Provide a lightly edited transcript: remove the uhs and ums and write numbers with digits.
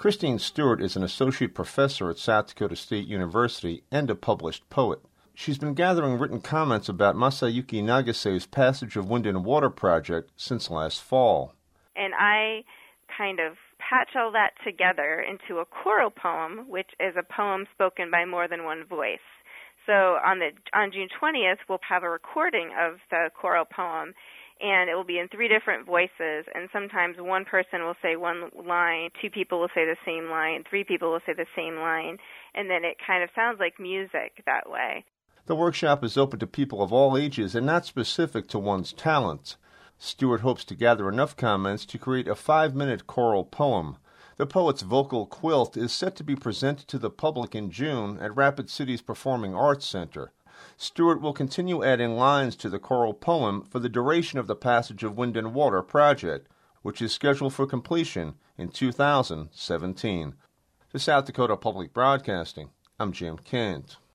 Christine Stewart is an associate professor at South Dakota State University and a published poet. She's been gathering written comments about Masayuki Nagase's Passage of Wind and Water project since last fall. And I kind of patch all that together into a choral poem, which is a poem spoken by more than one voice. So on June 20th, we'll have a recording of the choral poem, and it will be in 3 different voices, and sometimes one person will say one line, 2 people will say the same line, 3 people will say the same line, and then it kind of sounds like music that way. The workshop is open to people of all ages and not specific to one's talents. Stewart hopes to gather enough comments to create a 5-minute choral poem. The poet's vocal quilt is set to be presented to the public in June at Rapid City's Performing Arts Center. Stewart will continue adding lines to the choral poem for the duration of the Passage of Wind and Water project, which is scheduled for completion in 2017. For South Dakota Public Broadcasting, I'm Jim Kent.